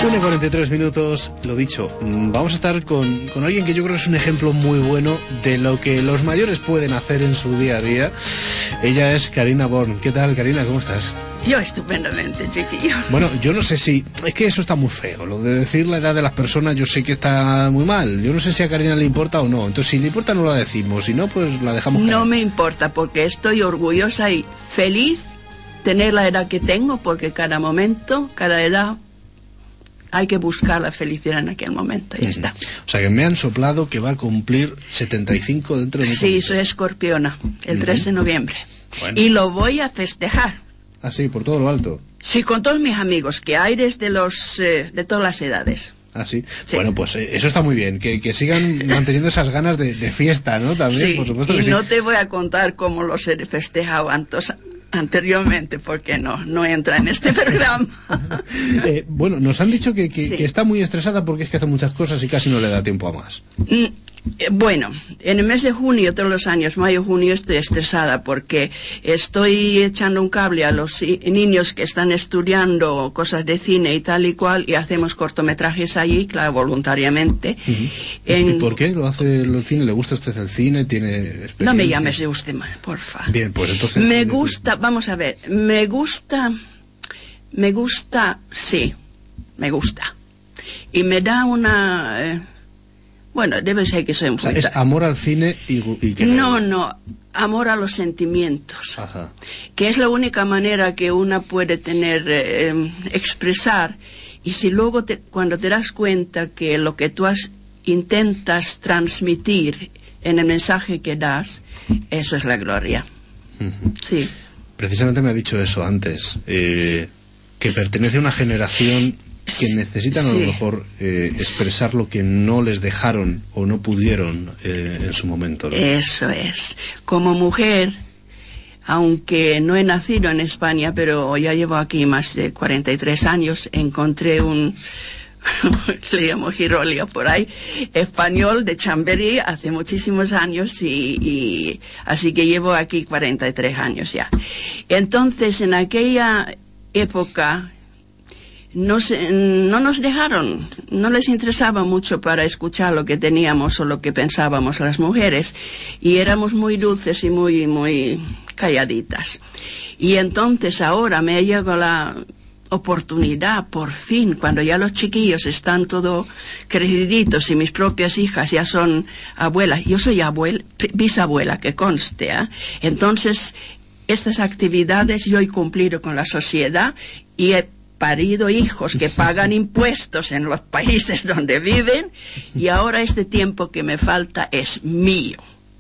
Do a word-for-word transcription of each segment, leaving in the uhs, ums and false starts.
una y cuarenta y tres minutos, lo dicho, vamos a estar con, con alguien que yo creo que es un ejemplo muy bueno de lo que los mayores pueden hacer en su día a día. Ella es Karina Born. ¿Qué tal, Karina? ¿Cómo estás? Yo estupendamente, chiquillo. Bueno, yo no sé si... Es que eso está muy feo, lo de decir la edad de las personas yo sé que está muy mal. Yo no sé si a Karina le importa o no. Entonces, si le importa no la decimos, si no, pues la dejamos caer. No me importa, porque estoy orgullosa y feliz tener la edad que tengo, porque cada momento, cada edad... hay que buscar la felicidad en aquel momento, ya uh-huh. está. O sea, que me han soplado que va a cumplir setenta y cinco dentro de mi Sí, comida. Soy escorpiona, el uh-huh. tres de noviembre. Bueno. Y lo voy a festejar. ¿Ah, sí? ¿Por todo lo alto? Sí, con todos mis amigos, que hay desde los, eh, de todas las edades. Ah, ¿sí? Sí. Bueno, pues eh, eso está muy bien, que, que sigan manteniendo esas ganas de, de fiesta, ¿no? También, sí, por supuesto y que sí. no te voy a contar cómo los he festejado antes, anteriormente, porque no, no entra en este programa. eh, bueno, nos han dicho que, que, sí. que está muy estresada porque es que hace muchas cosas y casi no le da tiempo a más. Mm, eh, bueno, en el mes de junio, todos los años, mayo, junio, estoy estresada porque estoy echando un cable a los niños que están estudiando cosas de cine y tal y cual, y hacemos cortometrajes allí, claro, voluntariamente. Uh-huh. en... ¿Y por qué lo hace el cine? ¿Le gusta a usted el cine? ¿Tiene experiencia? No me llames de usted, porfa. Bien, pues entonces... Me gusta, vamos a ver, me gusta, me gusta, sí, me gusta. Y me da una... Eh, bueno, debe ser que soy un... O sea, es amor al cine y... y que no, no, amor a los sentimientos. Ajá. Que es la única manera que una puede tener, eh, expresar. Y si luego, te, cuando te das cuenta que lo que tú has, intentas transmitir en el mensaje que das, eso es la gloria. Uh-huh. Sí. Precisamente me ha dicho eso antes, eh, que pertenece a una generación que necesitan sí. a lo mejor eh, expresar lo que no les dejaron o no pudieron eh, en su momento, ¿no? Eso es. Como mujer, aunque no he nacido en España, pero ya llevo aquí más de cuarenta y tres años, encontré un... le llamo Girolia por ahí, español de Chamberí hace muchísimos años y, y así que llevo aquí cuarenta y tres años ya. Entonces, en aquella época no, se, no nos dejaron, no les interesaba mucho para escuchar lo que teníamos o lo que pensábamos las mujeres, y éramos muy dulces y muy, muy calladitas. Y entonces ahora me llegó la oportunidad, por fin, cuando ya los chiquillos están todos creciditos y mis propias hijas ya son abuelas. Yo soy abuela, bisabuela, que conste, ¿eh? Entonces, estas actividades yo he cumplido con la sociedad y he parido hijos que pagan impuestos en los países donde viven, y ahora este tiempo que me falta es mío.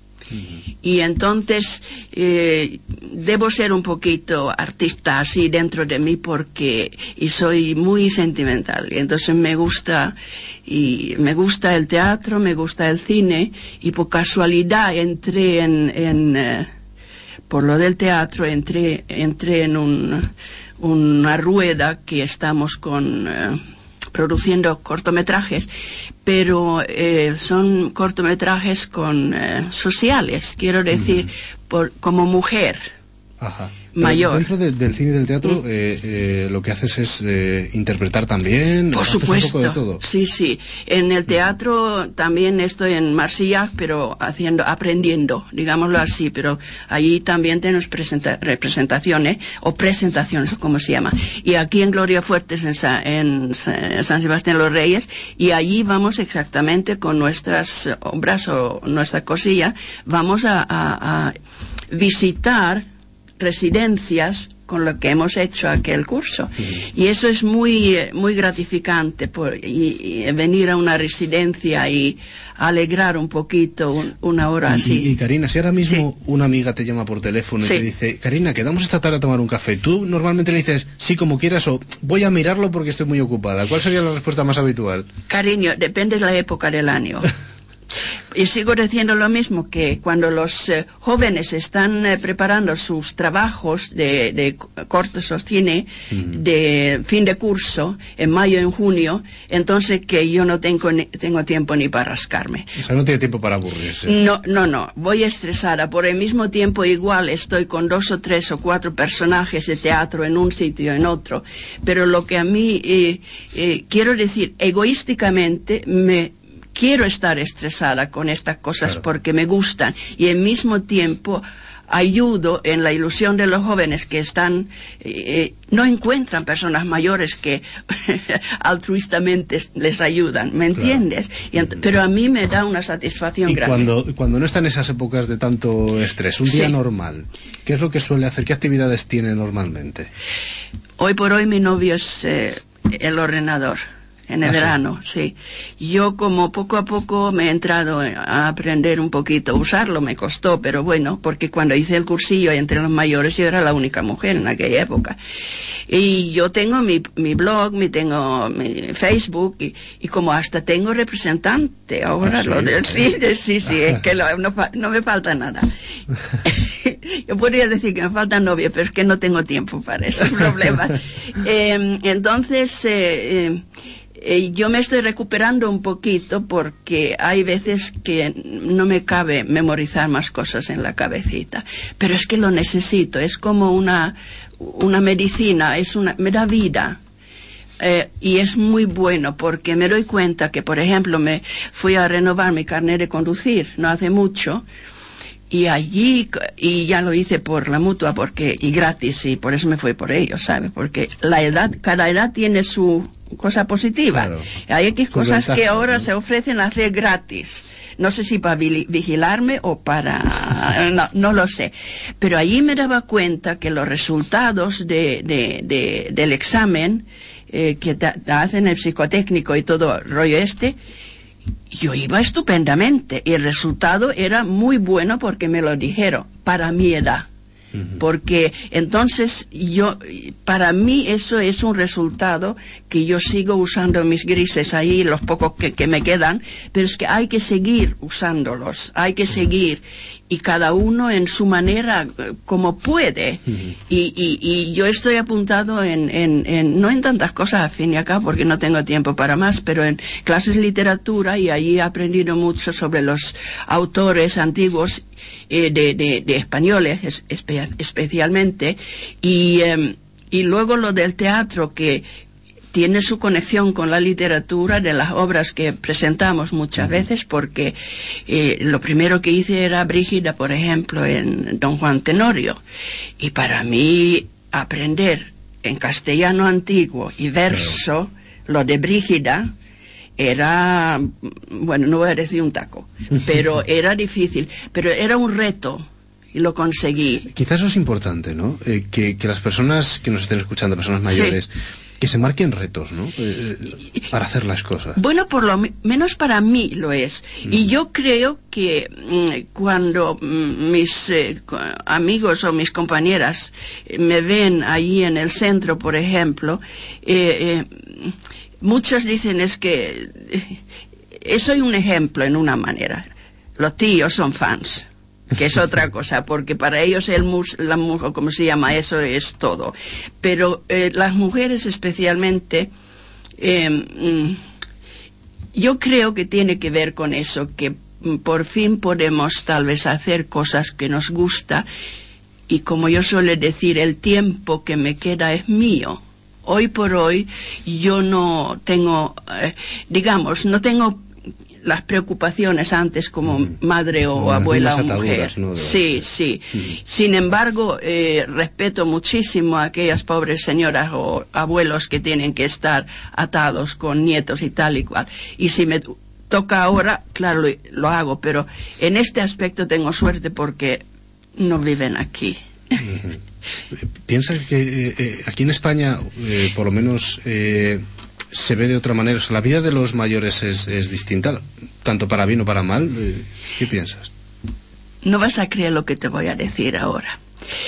Y entonces eh, debo ser un poquito artista así dentro de mí, porque y soy muy sentimental, y entonces me gusta y me gusta el teatro, me gusta el cine, y por casualidad entré en, en eh, por lo del teatro entré entré en un, una rueda que estamos con eh, produciendo cortometrajes, pero eh, son cortometrajes con eh, sociales, quiero decir, uh-huh. por, como mujer. Ajá. Mayor. Dentro de, del cine y del teatro, eh, eh, lo que haces es eh, interpretar también. Por supuesto. Un poco de todo. Sí, sí. En el teatro también estoy en Marsillac, pero haciendo, aprendiendo, digámoslo así. Pero allí también tenemos presenta, representaciones o presentaciones, como se llama. Y aquí en Gloria Fuertes, en, Sa, en Sa, San Sebastián los Reyes, y allí vamos exactamente con nuestras obras o nuestra cosilla, vamos a, a, a visitar residencias con lo que hemos hecho aquel curso. Sí. Y eso es muy muy gratificante, por, y, y venir a una residencia y alegrar un poquito un, una hora y, así. Y, y Karina, si ahora mismo sí. una amiga te llama por teléfono y sí. te dice, Karina, quedamos esta tarde a tomar un café, tú normalmente le dices, sí, como quieras, o voy a mirarlo porque estoy muy ocupada. ¿Cuál sería la respuesta más habitual? Cariño, depende de la época del año. Y sigo diciendo lo mismo, que cuando los eh, jóvenes están eh, preparando sus trabajos de, de cortos o cine, mm. de fin de curso, en mayo, en junio, entonces que yo no tengo, ni, tengo tiempo ni para rascarme. O sea, no tiene tiempo para aburrirse. No, no, no, voy estresada. Por el mismo tiempo igual estoy con dos o tres o cuatro personajes de teatro en un sitio, en otro. Pero lo que a mí, eh, eh, quiero decir, egoísticamente me... quiero estar estresada con estas cosas, claro, porque me gustan, y al mismo tiempo ayudo en la ilusión de los jóvenes que están, eh, no encuentran personas mayores que altruistamente les ayudan, ¿me entiendes? Claro. Y, pero a mí me da una satisfacción y grande. Cuando, cuando no está en esas épocas de tanto estrés, un día sí. normal, ¿qué es lo que suele hacer? ¿Qué actividades tiene normalmente? Hoy por hoy mi novio es eh, el ordenador. En el ¿Ah, verano, sí? sí. Yo como poco a poco me he entrado a aprender un poquito a usarlo, me costó, pero bueno, porque cuando hice el cursillo entre los mayores yo era la única mujer en aquella época. Y yo tengo mi, mi blog, mi tengo mi Facebook, y, y como hasta tengo representante ahora, ah, sí, lo del cine, sí, sí, es que lo, no, no me falta nada. Yo podría decir que me falta novia, pero es que no tengo tiempo para ese problema. eh, entonces, eh, eh, Eh, yo me estoy recuperando un poquito porque hay veces que no me cabe memorizar más cosas en la cabecita, pero es que lo necesito, es como una, una medicina, es una, me da vida. Eh, y es muy bueno porque me doy cuenta que, por ejemplo, me fui a renovar mi carnet de conducir no hace mucho, y allí, y ya lo hice por la mutua, porque, y gratis, y por eso me fui por ello, ¿sabes? Porque la edad, cada edad tiene su cosa positiva. Claro. Hay X cosas ventaja, que ahora ¿no? se ofrecen a hacer gratis. No sé si para vigilarme o para... No, no lo sé. Pero allí me daba cuenta que los resultados de, de, de, del examen eh, que te, te hacen el psicotécnico y todo el rollo este, yo iba estupendamente y el resultado era muy bueno porque me lo dijeron, para mi edad. Uh-huh. Porque entonces yo, para mí eso es un resultado que yo sigo usando mis grises ahí, los pocos que, que me quedan, pero es que hay que seguir usándolos, hay que seguir, y cada uno en su manera como puede. Uh-huh. y, y, y yo estoy apuntado en, en, en, no en tantas cosas a fin y acá porque no tengo tiempo para más, pero en clases de literatura, y allí he aprendido mucho sobre los autores antiguos eh, de, de, de españoles espe- especialmente, y, eh, y luego lo del teatro, que tiene su conexión con la literatura de las obras que presentamos muchas uh-huh. veces, porque eh, lo primero que hice era Brígida, por ejemplo, en Don Juan Tenorio, y para mí aprender en castellano antiguo y verso lo de Brígida era, bueno, no voy a decir un taco, pero era difícil, pero era un reto. Y lo conseguí. Quizás eso es importante, ¿no? Eh, que, que las personas que nos estén escuchando, personas mayores, sí. que se marquen retos, ¿no? Eh, para hacer las cosas. Bueno, por lo me- menos para mí lo es. Mm. Y yo creo que mm, cuando mm, mis eh, amigos o mis compañeras eh, me ven ahí en el centro, por ejemplo, eh, eh, muchas dicen es que eh, soy un ejemplo en una manera. Los tíos son fans, que es otra cosa, porque para ellos el mus, la mujer, como se llama, eso es todo. Pero eh, las mujeres especialmente, eh, mm, yo creo que tiene que ver con eso, que mm, por fin podemos tal vez hacer cosas que nos gusta, y como yo suelo decir, el tiempo que me queda es mío. Hoy por hoy yo no tengo, eh, digamos, no tengo las preocupaciones antes como mm. madre o no, abuela o mujer. ¿No? Sí, sí. Mm. Sin embargo, eh, respeto muchísimo a aquellas pobres señoras o abuelos que tienen que estar atados con nietos y tal y cual. Y si me toca ahora, claro, lo, lo hago, pero en este aspecto tengo suerte porque no viven aquí. Mm-hmm. ¿Piensas que eh, eh, aquí en España, eh, por lo menos... Eh, se ve de otra manera? O sea, la vida de los mayores es, es distinta, tanto para bien o para mal. ¿Qué piensas? No vas a creer lo que te voy a decir ahora.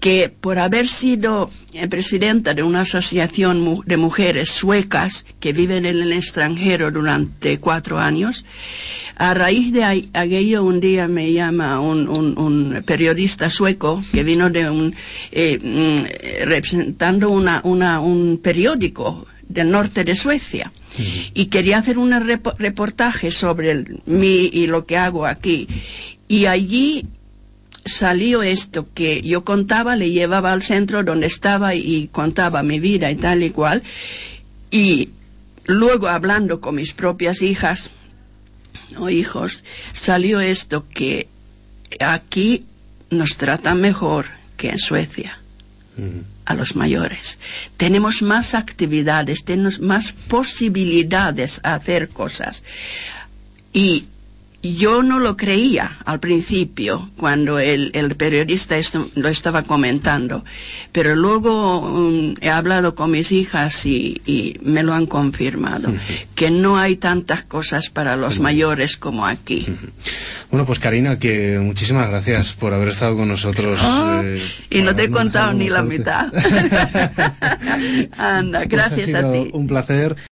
que por haber sido eh, presidenta de una asociación mu de mujeres suecas que viven en el extranjero durante cuatro años, a raíz de aquello un día me llama un, un, un periodista sueco que vino de un eh, mm, representando una, una, un periódico del norte de Suecia. Uh-huh. Y quería hacer un rep reportaje sobre el, mí y lo que hago aquí. Y allí salió esto que yo contaba, le llevaba al centro donde estaba y contaba mi vida y tal y cual. Y luego hablando con mis propias hijas o hijos, salió esto que aquí nos tratan mejor que en Suecia. Uh-huh. A los mayores. Tenemos más actividades, tenemos más posibilidades a hacer cosas. Y yo no lo creía al principio, cuando el, el periodista esto, lo estaba comentando, pero luego um, he hablado con mis hijas y, y me lo han confirmado, uh-huh. que no hay tantas cosas para los uh-huh. mayores como aquí. Uh-huh. Bueno, pues Karina, que muchísimas gracias por haber estado con nosotros. Oh, eh, y no te he contado ni la mitad. Anda, gracias pues ha sido a ti. Un placer.